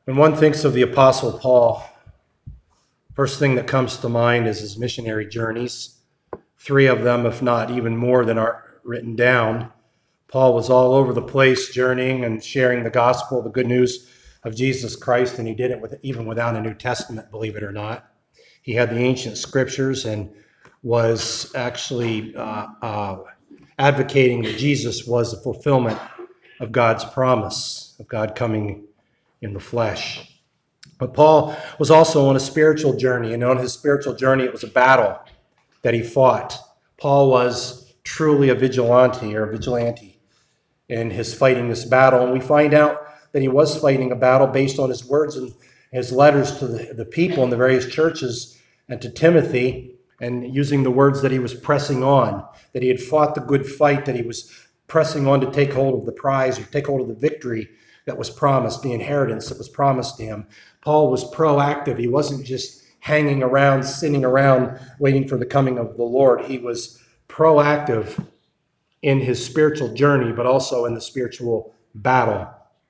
When one thinks of the Apostle Paul, first thing that comes to mind is his missionary journeys. 3 of them, if not even more than are written down. Paul was all over the place journeying and sharing the gospel, the good news of Jesus Christ, and he did it even without a New Testament, believe it or not. He had the ancient scriptures and was actually advocating that Jesus was the fulfillment of God's promise, of God coming in the flesh. But Paul was also on a spiritual journey, and on his spiritual journey, it was a battle that he fought. Paul was truly a vigilante in his fighting this battle, and we find out that he was fighting a battle based on his words and his letters to the people in the various churches and to Timothy, and using the words that he was pressing on, that he had fought the good fight, that he was pressing on to take hold of the prize or take hold of the victory that was promised, the inheritance that was promised to him. Paul was proactive. He wasn't just hanging around, sitting around, waiting for the coming of the Lord. He was proactive in his spiritual journey, but also in the spiritual battle.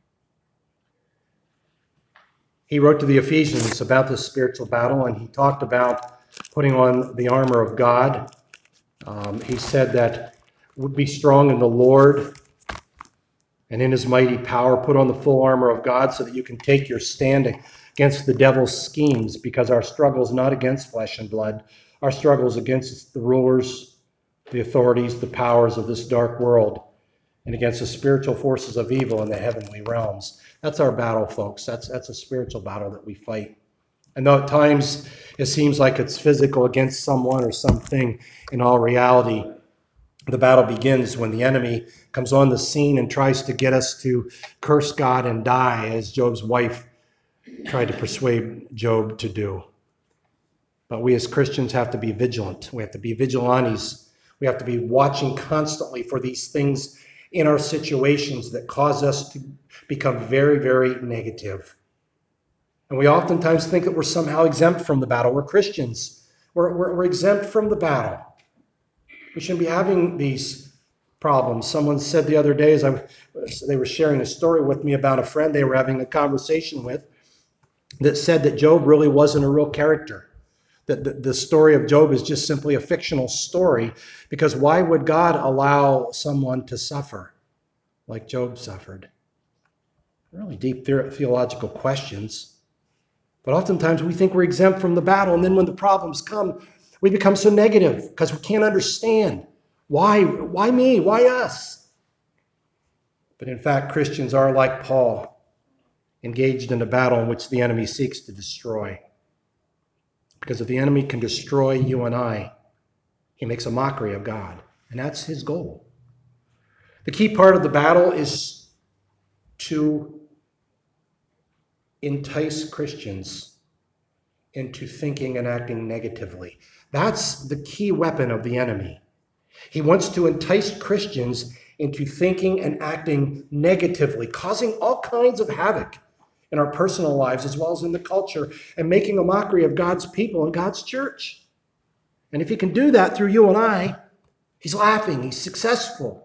He wrote to the Ephesians about this spiritual battle, and he talked about putting on the armor of God. He said that would be strong in the Lord and in his mighty power. Put on the full armor of God so that you can take your stand against the devil's schemes, because our struggle is not against flesh and blood. Our struggle is against the rulers, the authorities, the powers of this dark world, and against the spiritual forces of evil in the heavenly realms. That's our battle, folks. That's a spiritual battle that we fight. And though at times it seems like it's physical against someone or something, in all reality, the battle begins when the enemy comes on the scene and tries to get us to curse God and die, as Job's wife tried to persuade Job to do. But we as Christians have to be vigilant. We have to be vigilantes. We have to be watching constantly for these things in our situations that cause us to become very, very negative. And we oftentimes think that we're somehow exempt from the battle. We're Christians. We're exempt from the battle. We shouldn't be having these problems. Someone said the other day, they were sharing a story with me about a friend they were having a conversation with, that said that Job really wasn't a real character. That the story of Job is just simply a fictional story, because why would God allow someone to suffer like Job suffered? Really deep theological questions. But oftentimes we think we're exempt from the battle, and then when the problems come, we become so negative because we can't understand. Why me? Why us? But in fact, Christians are like Paul, engaged in a battle in which the enemy seeks to destroy. Because if the enemy can destroy you and I, he makes a mockery of God, and that's his goal. The key part of the battle is to entice Christians into thinking and acting negatively. That's the key weapon of the enemy. He wants to entice Christians into thinking and acting negatively, causing all kinds of havoc in our personal lives as well as in the culture, and making a mockery of God's people and God's church. And if he can do that through you and I, he's laughing, he's successful.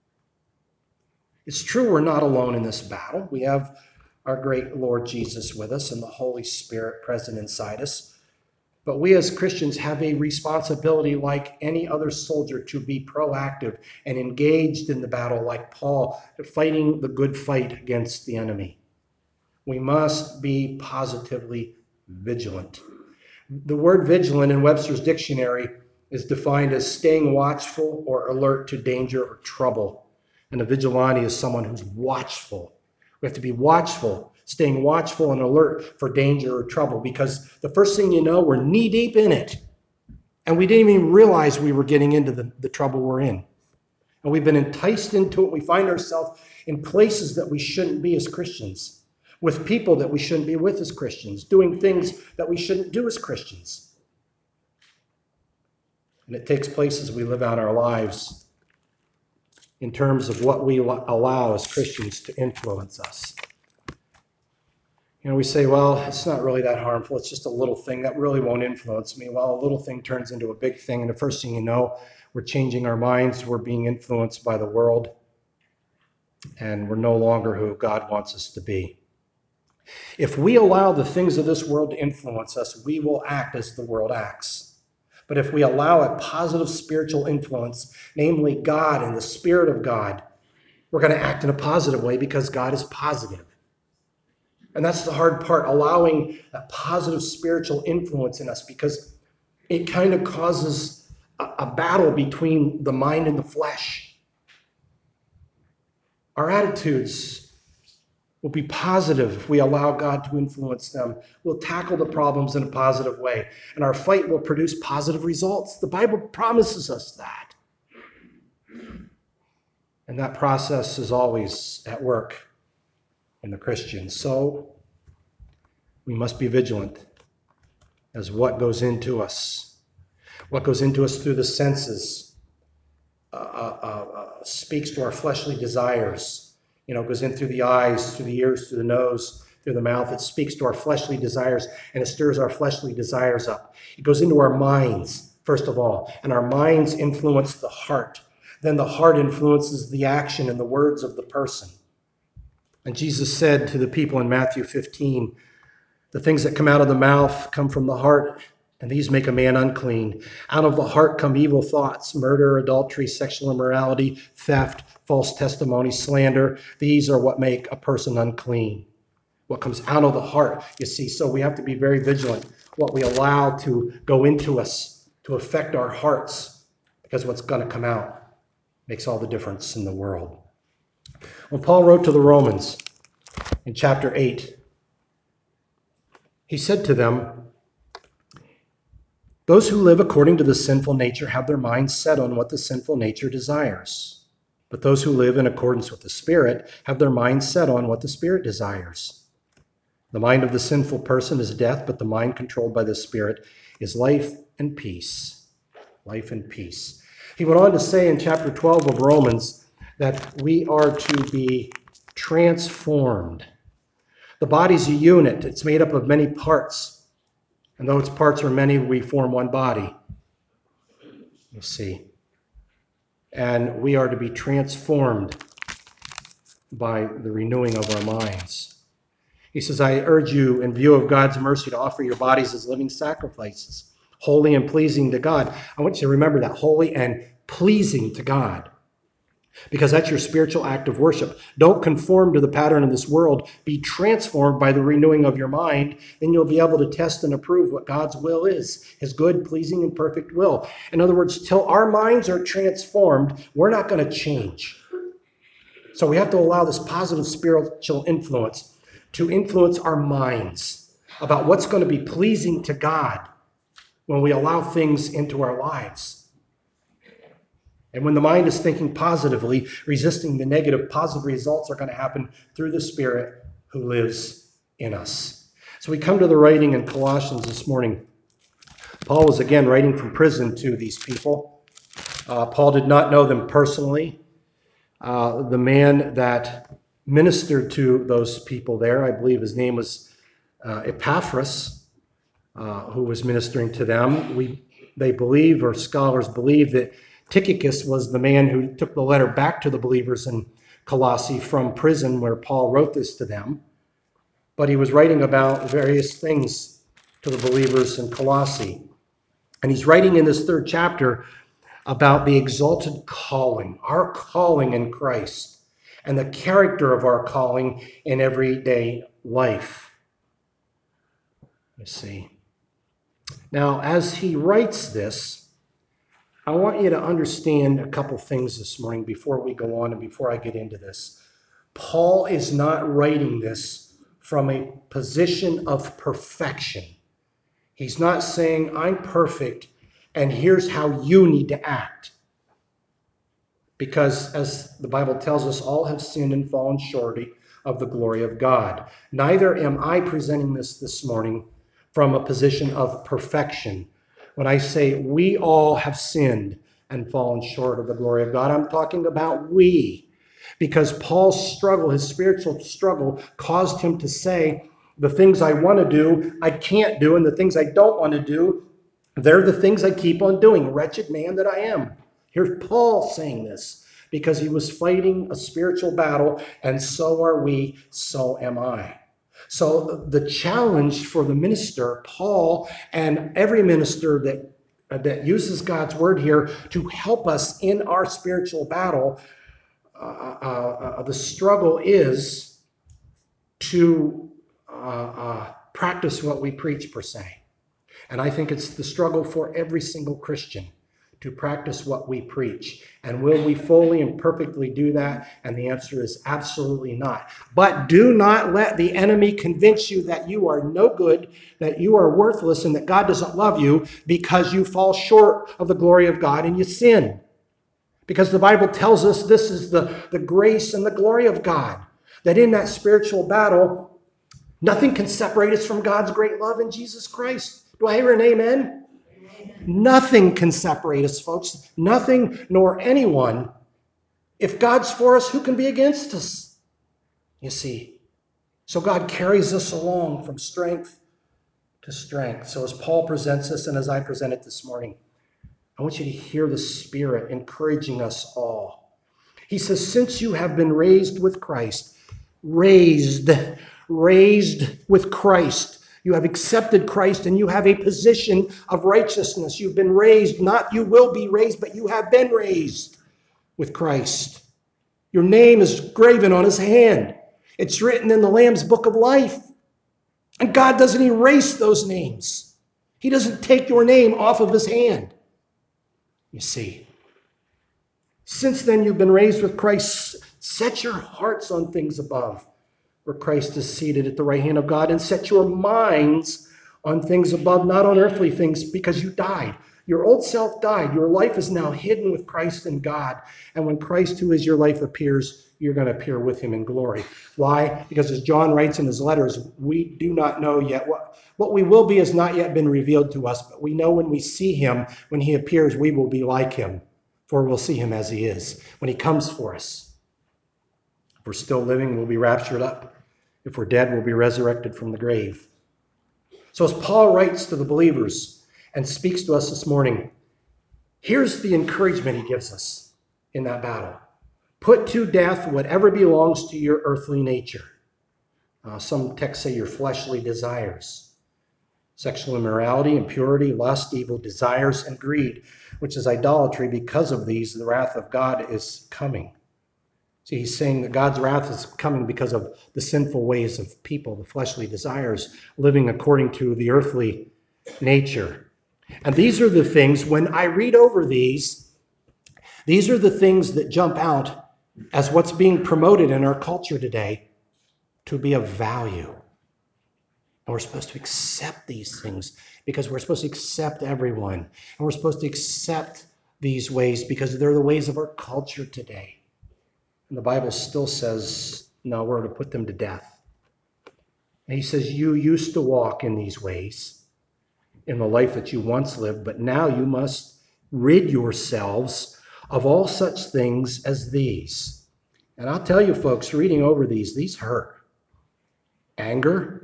It's true we're not alone in this battle. We have our great Lord Jesus with us and the Holy Spirit present inside us. But we as Christians have a responsibility, like any other soldier, to be proactive and engaged in the battle, like Paul, fighting the good fight against the enemy. We must be positively vigilant. The word vigilant in Webster's dictionary is defined as staying watchful or alert to danger or trouble. And a vigilante is someone who's watchful. We have to be watchful, staying watchful and alert for danger or trouble, because the first thing you know, we're knee deep in it. And we didn't even realize we were getting into the trouble we're in. And we've been enticed into it. We find ourselves in places that we shouldn't be as Christians, with people that we shouldn't be with as Christians, doing things that we shouldn't do as Christians. And it takes place as we live out our lives in terms of what we allow as Christians to influence us. We say, well, it's not really that harmful. It's just a little thing that really won't influence me. Well, a little thing turns into a big thing, and the first thing you know, we're changing our minds. We're being influenced by the world, and we're no longer who God wants us to be. If we allow the things of this world to influence us, we will act as the world acts. But if we allow a positive spiritual influence, namely God and the Spirit of God, we're going to act in a positive way because God is positive. And that's the hard part, allowing a positive spiritual influence in us, because it kind of causes a battle between the mind and the flesh. Our attitudes will be positive if we allow God to influence them. We'll tackle the problems in a positive way, and our fight will produce positive results. The Bible promises us that. And that process is always at work in the Christian. So we must be vigilant as what goes into us. What goes into us through the senses speaks to our fleshly desires. It goes in through the eyes, through the ears, through the nose, through the mouth. It speaks to our fleshly desires, and it stirs our fleshly desires up. It goes into our minds, first of all, and our minds influence the heart. Then the heart influences the action and the words of the person. And Jesus said to the people in Matthew 15, the things that come out of the mouth come from the heart, and these make a man unclean. Out of the heart come evil thoughts, murder, adultery, sexual immorality, theft, false testimony, slander. These are what make a person unclean. What comes out of the heart, you see. So we have to be very vigilant what we allow to go into us, to affect our hearts, because what's going to come out makes all the difference in the world. When Paul wrote to the Romans in chapter 8, he said to them, those who live according to the sinful nature have their minds set on what the sinful nature desires. But those who live in accordance with the Spirit have their minds set on what the Spirit desires. The mind of the sinful person is death, but the mind controlled by the Spirit is life and peace. Life and peace. He went on to say in chapter 12 of Romans that we are to be transformed. The body's a unit. It's made up of many parts. And though its parts are many, we form one body. You see. And we are to be transformed by the renewing of our minds. He says, I urge you, in view of God's mercy, to offer your bodies as living sacrifices, holy and pleasing to God. I want you to remember that, holy and pleasing to God, because that's your spiritual act of worship. Don't conform to the pattern of this world. Be transformed by the renewing of your mind. Then you'll be able to test and approve what God's will is, his good, pleasing, and perfect will. In other words, till our minds are transformed, we're not going to change. So we have to allow this positive spiritual influence to influence our minds about what's going to be pleasing to God when we allow things into our lives. And when the mind is thinking positively, resisting the negative, positive results are going to happen through the Spirit who lives in us. So we come to the writing in Colossians this morning. Paul was again writing from prison to these people. Paul did not know them personally. The man that ministered to those people there, I believe his name was Epaphras, who was ministering to them. They believe, or scholars believe, that Tychicus was the man who took the letter back to the believers in Colossae from prison where Paul wrote this to them. But he was writing about various things to the believers in Colossae. And he's writing in this third chapter about the exalted calling, our calling in Christ, and the character of our calling in everyday life. You see. Now, as he writes this, I want you to understand a couple things this morning before we go on and before I get into this. Paul is not writing this from a position of perfection. He's not saying, I'm perfect, and here's how you need to act. Because, as the Bible tells us, all have sinned and fallen short of the glory of God. Neither am I presenting this morning from a position of perfection. When I say we all have sinned and fallen short of the glory of God, I'm talking about we. Because Paul's struggle, his spiritual struggle, caused him to say, the things I want to do, I can't do, and the things I don't want to do, they're the things I keep on doing. Wretched man that I am. Here's Paul saying this because he was fighting a spiritual battle, and so are we, so am I. So the challenge for the minister, Paul, and every minister that uses God's word here to help us in our spiritual battle, the struggle is to practice what we preach, per se. And I think it's the struggle for every single Christian to practice what we preach. And will we fully and perfectly do that? And the answer is absolutely not. But do not let the enemy convince you that you are no good, that you are worthless, and that God doesn't love you because you fall short of the glory of God and you sin. Because the Bible tells us this is the grace and the glory of God, that in that spiritual battle, nothing can separate us from God's great love in Jesus Christ. Do I hear an amen? Nothing can separate us, folks. Nothing nor anyone. If God's for us, who can be against us? You see. So God carries us along from strength to strength. So as Paul presents us and as I present it this morning, I want you to hear the Spirit encouraging us all. He says, since you have been raised with Christ, raised with Christ. You have accepted Christ and you have a position of righteousness. You've been raised, not you will be raised, but you have been raised with Christ. Your name is graven on his hand. It's written in the Lamb's book of life. And God doesn't erase those names. He doesn't take your name off of his hand. You see. Since then you've been raised with Christ. Set your hearts on things above, where Christ is seated at the right hand of God, and set your minds on things above, not on earthly things, because you died. Your old self died. Your life is now hidden with Christ in God. And when Christ, who is your life, appears, you're going to appear with him in glory. Why? Because as John writes in his letters, we do not know yet. What we will be has not yet been revealed to us, but we know when we see him, when he appears, we will be like him, for we'll see him as he is when he comes for us. If we're still living, we'll be raptured up. If we're dead, we'll be resurrected from the grave. So as Paul writes to the believers and speaks to us this morning, here's the encouragement he gives us in that battle. Put to death whatever belongs to your earthly nature. Some texts say your fleshly desires. Sexual immorality, impurity, lust, evil desires, and greed, which is idolatry. Because of these, the wrath of God is coming. See, he's saying that God's wrath is coming because of the sinful ways of people, the fleshly desires, living according to the earthly nature. And these are the things, when I read over these are the things that jump out as what's being promoted in our culture today to be of value. And we're supposed to accept these things because we're supposed to accept everyone. And we're supposed to accept these ways because they're the ways of our culture today. And the Bible still says, no, we're to put them to death. And he says, you used to walk in these ways in the life that you once lived, but now you must rid yourselves of all such things as these. And I'll tell you, folks, reading over these hurt. Anger,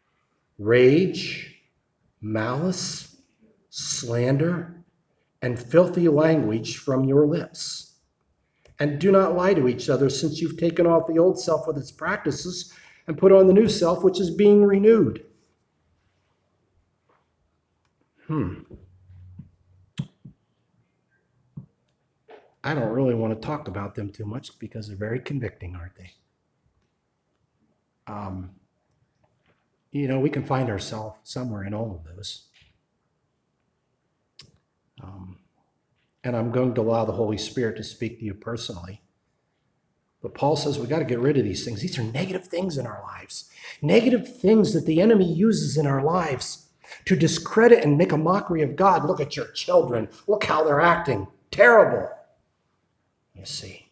rage, malice, slander, and filthy language from your lips. And do not lie to each other, since you've taken off the old self with its practices and put on the new self, which is being renewed. I don't really want to talk about them too much because they're very convicting, aren't they? We can find ourselves somewhere in all of those. And I'm going to allow the Holy Spirit to speak to you personally. But Paul says we got to get rid of these things. These are negative things in our lives. Negative things that the enemy uses in our lives to discredit and make a mockery of God. Look at your children. Look how they're acting. Terrible. You see.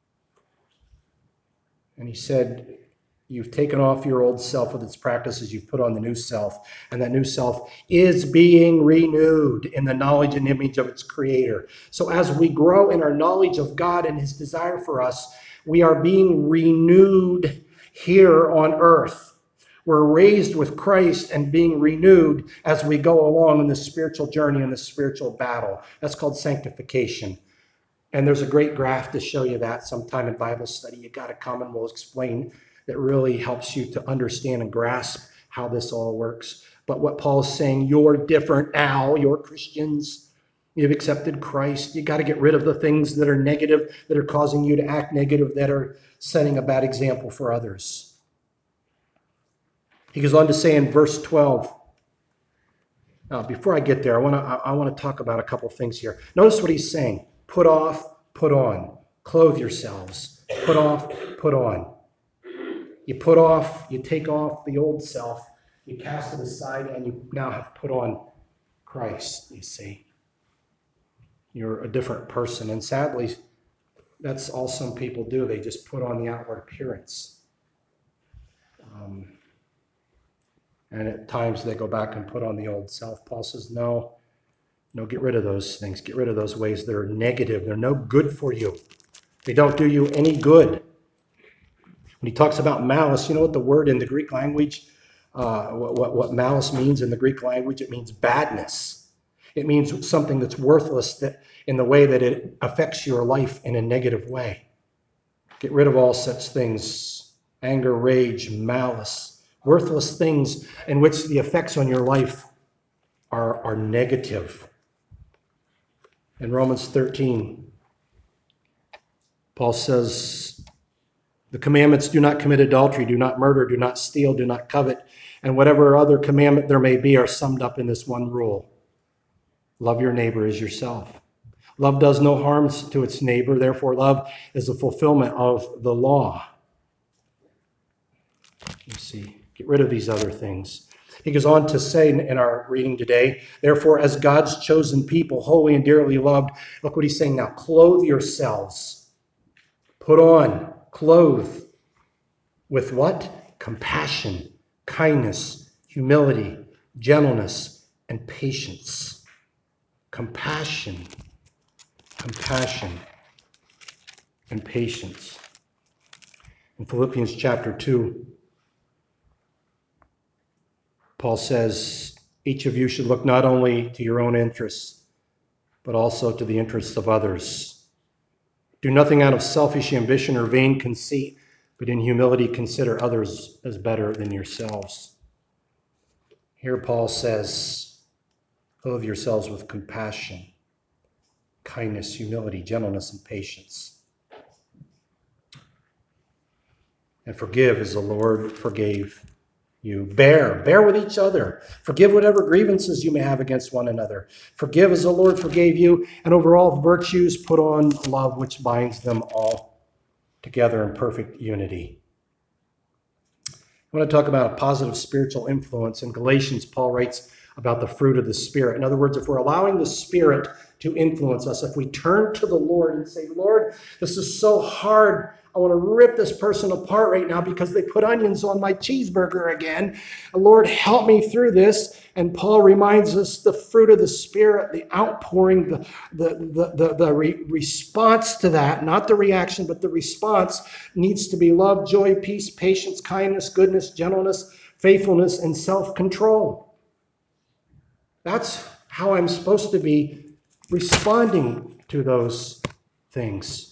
And he said, you've taken off your old self with its practices. You've put on the new self. And that new self is being renewed in the knowledge and image of its creator. So as we grow in our knowledge of God and his desire for us, we are being renewed here on earth. We're raised with Christ and being renewed as we go along in the spiritual journey and the spiritual battle. That's called sanctification. And there's a great graph to show you that sometime in Bible study. You got to come and we'll explain that really helps you to understand and grasp how this all works. But what Paul's saying, you're different now. You're Christians. You've accepted Christ. You got to get rid of the things that are negative, that are causing you to act negative, that are setting a bad example for others. He goes on to say in verse 12, now, before I get there, I want to talk about a couple things here. Notice what he's saying. Put off, put on. Clothe yourselves. Put off, put on. You put off, you take off the old self, you cast it aside, and you now have put on Christ, you see. You're a different person. And sadly, that's all some people do. They just put on the outward appearance. And at times they go back and put on the old self. Paul says, no, get rid of those things. Get rid of those ways that are negative. They're no good for you. They don't do you any good. When he talks about malice, you know what the word in the Greek language, what malice means in the Greek language? It means badness. It means something that's worthless that in the way that it affects your life in a negative way. Get rid of all such things. Anger, rage, malice, worthless things in which the effects on your life are negative. In Romans 13, Paul says, the commandments, do not commit adultery, do not murder, do not steal, do not covet, and whatever other commandment there may be are summed up in this one rule. Love your neighbor as yourself. Love does no harm to its neighbor, therefore love is the fulfillment of the law. You see, get rid of these other things. He goes on to say in our reading today, therefore, as God's chosen people, holy and dearly loved, look what he's saying now, clothe yourselves. Put on, clothe. With what? Compassion, kindness, humility, gentleness, and patience. Compassion, and patience. In Philippians chapter 2, Paul says, each of you should look not only to your own interests, but also to the interests of others. Do nothing out of selfish ambition or vain conceit, but in humility consider others as better than yourselves. Here Paul says, clothe yourselves with compassion, kindness, humility, gentleness, and patience. And forgive as the Lord forgave you. Bear with each other. Forgive whatever grievances you may have against one another. Forgive as the Lord forgave you. And over all virtues, put on love, which binds them all together in perfect unity. I want to talk about a positive spiritual influence. In Galatians, Paul writes about the fruit of the Spirit. In other words, if we're allowing the Spirit to influence us, if we turn to the Lord and say, Lord, this is so hard. I want to rip this person apart right now because they put onions on my cheeseburger again. Lord, help me through this. And Paul reminds us the fruit of the Spirit, the outpouring, the response to that, not the reaction, but the response needs to be love, joy, peace, patience, kindness, goodness, gentleness, faithfulness, and self-control. That's how I'm supposed to be responding to those things.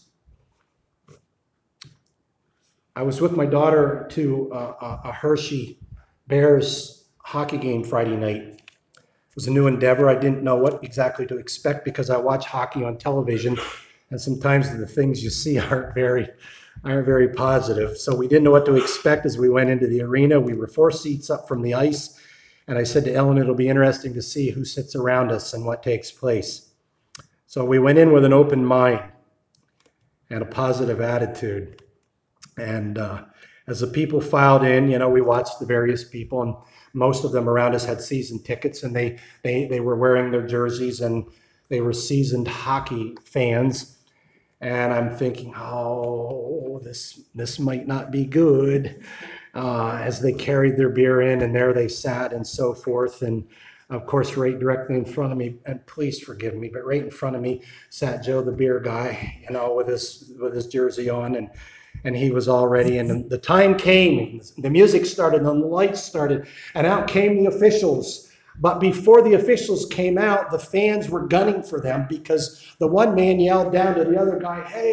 I was with my daughter to a Hershey Bears hockey game Friday night. It was a new endeavor. I didn't know what exactly to expect because I watch hockey on television, and sometimes the things you see aren't very positive. So we didn't know what to expect as we went into the arena. We were 4 seats up from the ice, and I said to Ellen, it'll be interesting to see who sits around us and what takes place. So we went in with an open mind and a positive attitude. And as the people filed in, we watched the various people, and most of them around us had season tickets, and they were wearing their jerseys, and they were seasoned hockey fans. And I'm thinking, oh, this might not be good, as they carried their beer in, and there they sat, and so forth. And of course, right directly in front of me, and please forgive me, but right in front of me sat Joe, the beer guy, with his jersey on, and he was all ready. And the time came, the music started, and the lights started, and out came the officials. But before the officials came out, the fans were gunning for them because the one man yelled down to the other guy, hey,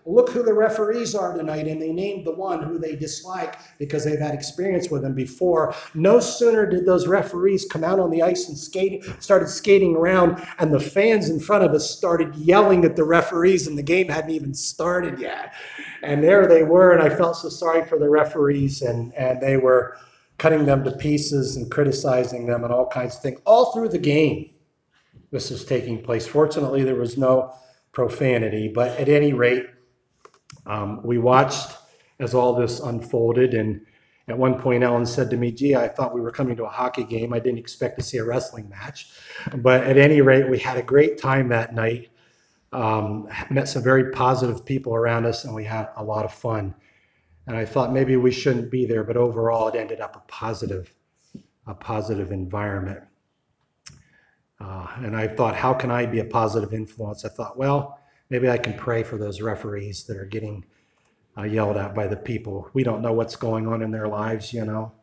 look who the referees are tonight, and they named the one who they dislike because they've had experience with him before. No sooner did those referees come out on the ice and started skating around, and the fans in front of us started yelling at the referees, and the game hadn't even started yet. And there they were, and I felt so sorry for the referees, and they were cutting them to pieces and criticizing them and all kinds of things, all through the game. This was taking place. Fortunately, there was no profanity, but at any rate, we watched as all this unfolded, and at one point Ellen said to me, gee, I thought we were coming to a hockey game. I didn't expect to see a wrestling match. But at any rate, we had a great time that night, met some very positive people around us, and we had a lot of fun. And I thought maybe we shouldn't be there, but overall it ended up a positive environment. And I thought, how can I be a positive influence? I thought, well, maybe I can pray for those referees that are getting yelled at by the people. We don't know what's going on in their lives, you know.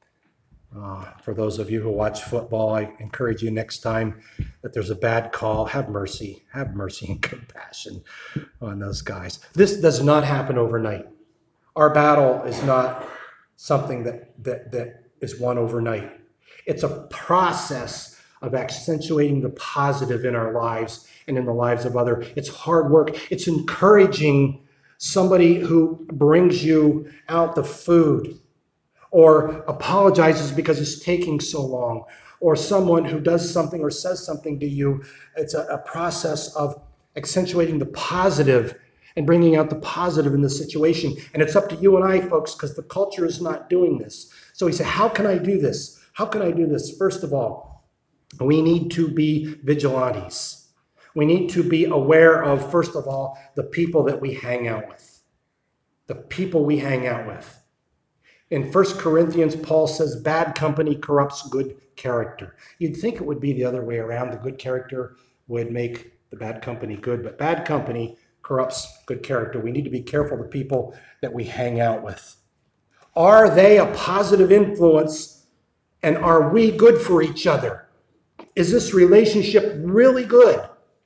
For those of you who watch football, I encourage you next time that there's a bad call, have mercy and compassion on those guys. This does not happen overnight. Our battle is not something that is won overnight. It's a process of accentuating the positive in our lives and in the lives of others. It's hard work. It's encouraging somebody who brings you out the food or apologizes because it's taking so long, or someone who does something or says something to you. It's a process of accentuating the positive and bringing out the positive in the situation. And it's up to you and I, folks, because the culture is not doing this. So we say, how can I do this? How can I do this? First of all, we need to be vigilantes. We need to be aware of, first of all, the people that we hang out with. The people we hang out with. In 1 Corinthians, Paul says, bad company corrupts good character. You'd think it would be the other way around. The good character would make the bad company good, but bad company corrupts good character. We need to be careful of the people that we hang out with. Are they a positive influence, and are we good for each other? Is this relationship really good?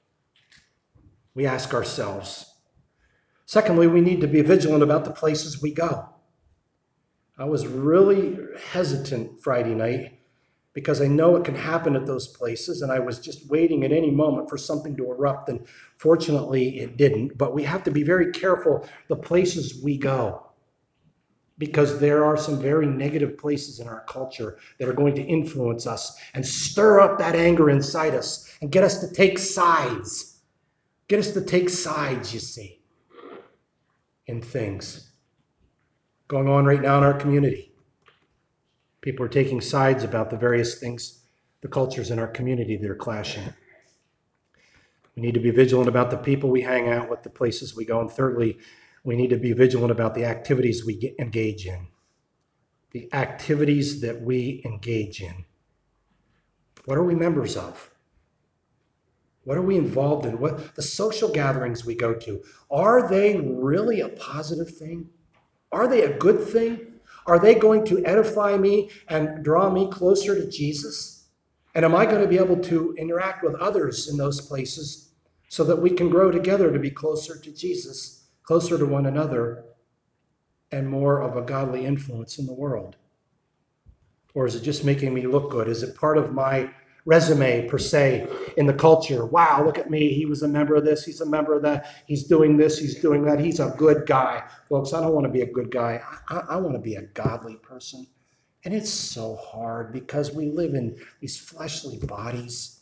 We ask ourselves. Secondly, we need to be vigilant about the places we go. I was really hesitant Friday night because I know it can happen at those places, and I was just waiting at any moment for something to erupt, and fortunately it didn't. But we have to be very careful the places we go, because there are some very negative places in our culture that are going to influence us and stir up that anger inside us and get us to take sides. Get us to take sides, you see, in things going on right now in our community. People are taking sides about the various things, the cultures in our community that are clashing. We need to be vigilant about the people we hang out with, the places we go. And thirdly, we need to be vigilant about the activities we engage in. The activities that we engage in. What are we members of? What are we involved in? What the social gatherings we go to, are they really a positive thing? Are they a good thing? Are they going to edify me and draw me closer to Jesus? And am I going to be able to interact with others in those places so that we can grow together to be closer to Jesus, closer to one another, and more of a godly influence in the world? Or is it just making me look good? Is it part of my resume, per se, in the culture? Wow, look at me. He was a member of this. He's a member of that. He's doing this. He's doing that. He's a good guy. Folks, I don't want to be a good guy. I want to be a godly person. And it's so hard because we live in these fleshly bodies.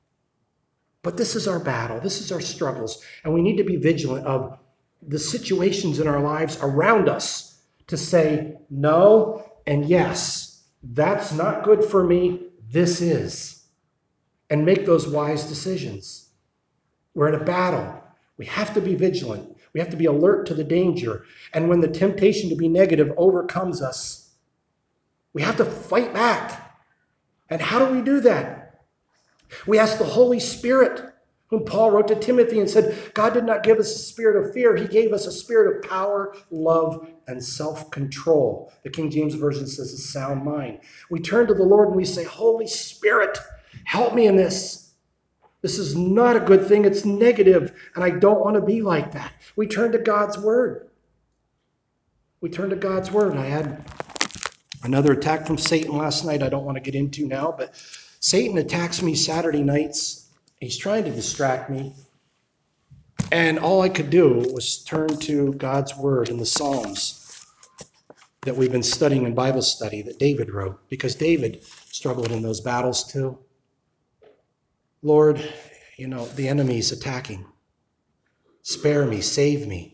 But this is our battle. This is our struggles. And we need to be vigilant of the situations in our lives around us to say no and yes. That's not good for me. This is. And make those wise decisions. We're in a battle. We have to be vigilant. We have to be alert to the danger. And when the temptation to be negative overcomes us, we have to fight back. And how do we do that? We ask the Holy Spirit, whom Paul wrote to Timothy and said, God did not give us a spirit of fear. He gave us a spirit of power, love, and self-control. The King James Version says a sound mind. We turn to the Lord and we say, Holy Spirit, help me in this This is not a good thing. It's negative, and I don't want to be like that. We turn to God's word. We turn to God's word. I had another attack from Satan last night I don't want to get into now, but Satan attacks me Saturday nights. He's trying to distract me. And all I could do was turn to God's word in the Psalms that we've been studying in Bible study that David wrote, because David struggled in those battles too. Lord, the enemy's attacking. Spare me, save me.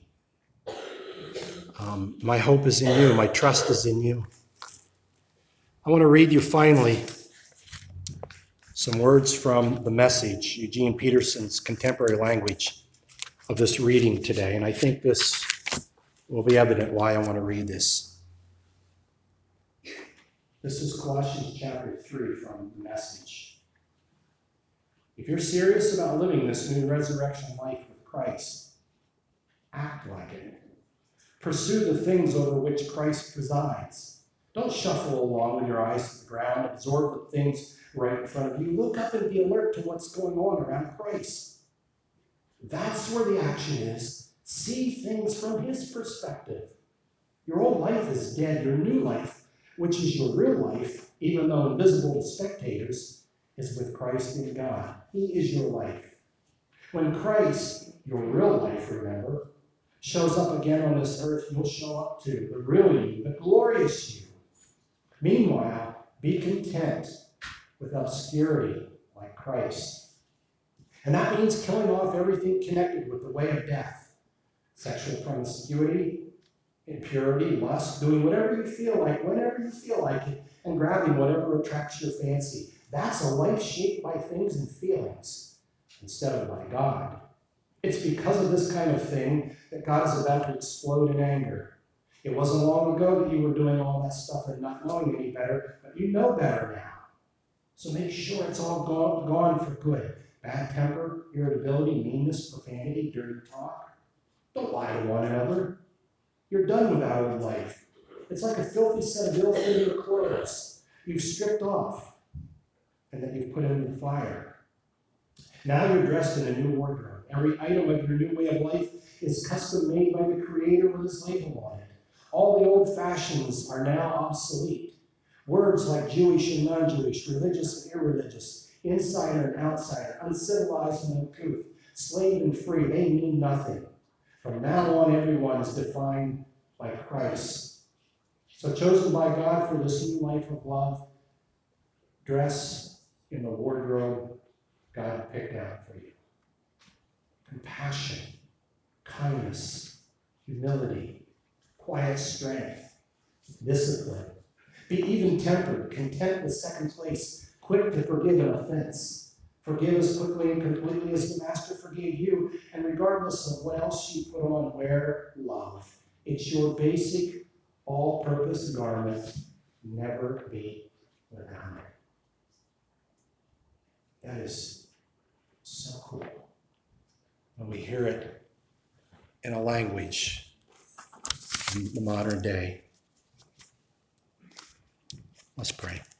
My hope is in you. My trust is in you. I want to read you finally some words from the Message, Eugene Peterson's contemporary language of this reading today. And I think this will be evident why I want to read this. This is Colossians chapter 3 from the Message. If you're serious about living this new resurrection life with Christ, act like it. Pursue the things over which Christ presides. Don't shuffle along with your eyes to the ground, absorb the things right in front of you. Look up and be alert to what's going on around Christ. That's where the action is. See things from his perspective. Your old life is dead. Your new life, which is your real life, even though invisible to spectators, is with Christ in God. He is your life. When Christ, your real life, remember, shows up again on this earth, you'll show up to the real you, the glorious you. Meanwhile, be content with obscurity like Christ. And that means killing off everything connected with the way of death. Sexual promiscuity, impurity, lust, doing whatever you feel like, whenever you feel like it, and grabbing whatever attracts your fancy. That's a life shaped by things and feelings instead of by God. It's because of this kind of thing that God is about to explode in anger. It wasn't long ago that you were doing all that stuff and not knowing any better, but you know better now. So make sure it's all gone for good. Bad temper, irritability, meanness, profanity, dirty talk. Don't lie to one another. You're done with that old life. It's like a filthy set of ill-fitting clothes you've stripped off and that you've put into the fire. Now you're dressed in a new wardrobe. Every item of your new way of life is custom made by the Creator with his label on it. All the old fashions are now obsolete. Words like Jewish and non-Jewish, religious and irreligious, insider and outsider, uncivilized and uncouth, slave and free, they mean nothing. From now on, everyone is defined by Christ. So chosen by God for this new life of love, dress in the wardrobe God picked out for you. Compassion, kindness, humility, quiet strength, discipline. Be even-tempered, content with second place, quick to forgive an offense. Forgive as quickly and completely as the Master forgave you, and regardless of what else you put on, wear love. It's your basic, all-purpose garment. Never be without it. That is so cool when we hear it in a language in the modern day. Let's pray.